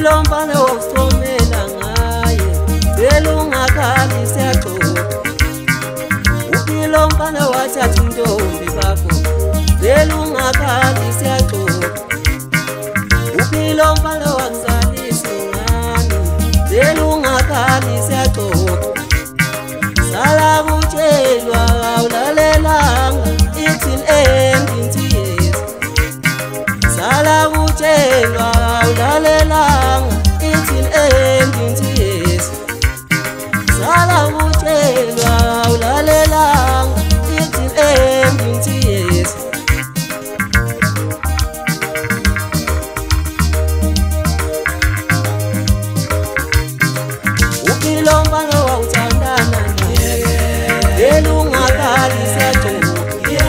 Upilo mfana wosomela ngaye belungakhali siyaxoxa. Upilo mfana wathatha intombi bakho belungakhali siyaxoxa. Upilo mfana wakuzalisa ingane belungakhali siyaxoxa. Sala kutshelwa awulalelanga ithi endinti yes. Sala kutshelwa awulalelanga ithi endinti yes. Sala kutshelwa awulalelanga ithi endinti yes. Upilo mfana wawuthandana belungakhali siyaxoxa.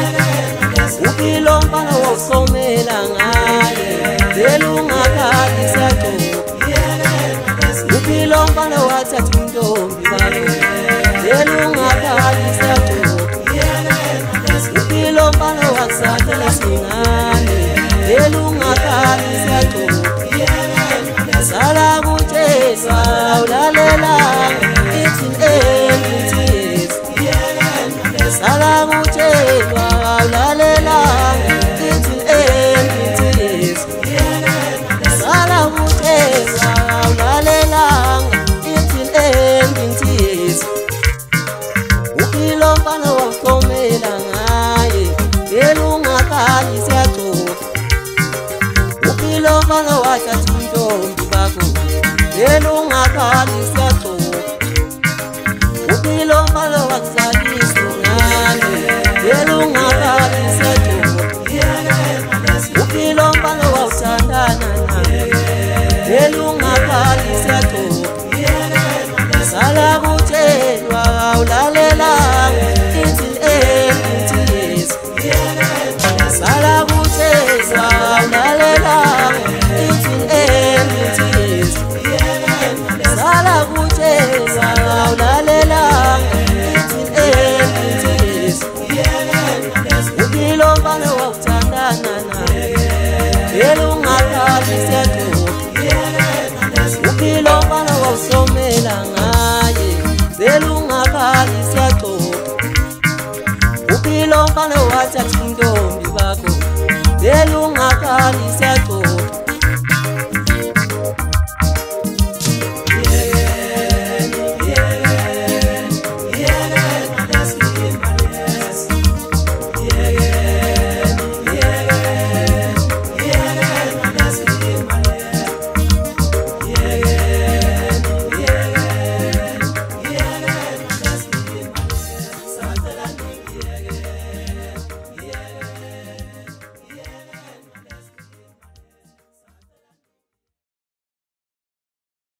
Upilo mfana wawusomela ngaye belungakhali siyaxoxa. Upilo mfana wathatha intombi bakho belungakhali siyaxoxa. Upilo mfana wakuzalisa ingane belungakhali siyaxoxa. Sala kutshelwa awulalelanga ithi endinti yes. Sala kutshelwa awulalelanga ithi endinti yes. Sala kutshelwa awulalelanga ithi endinti yes. Upilo mfana wawusomela ngaye belungakhali siyaxoxa. Upilo mfana wathatha intombi bakho belungakhali siyaxoxa. Upilo mfana wakuzalisa ingane belungakhali siyaxoxa. Upilo mfana wawuthandana naye belungakhali siyaxoxa. Sala kutshelwa awulalelanga ithi endinti yes. Sala kutshelwa awulalelanga ithi endinti yes. Sala kutshelwa awulalelanga ithi endinti yes. Upilo mfana wawuthandana naye belungakhali siyaxoxa.